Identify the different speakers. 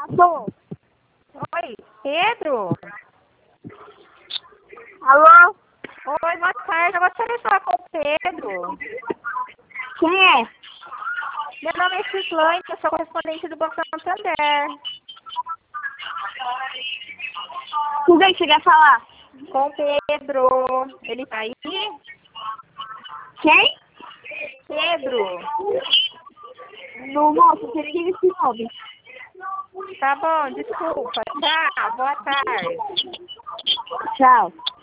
Speaker 1: Alô?
Speaker 2: Oi, Pedro?
Speaker 1: Alô?
Speaker 2: Oi, boa tarde. Eu gostaria de falar com o Pedro.
Speaker 1: Quem é?
Speaker 2: Meu nome é Cislane, eu sou correspondente do Banco Santander.
Speaker 1: Com quem você quer falar?
Speaker 2: Com o Pedro. Ele tá aí?
Speaker 1: Quem?
Speaker 2: Pedro.
Speaker 1: No moço, você liga esse nome.
Speaker 2: Tá bom, desculpa. Tchau, boa tarde.
Speaker 1: Tchau.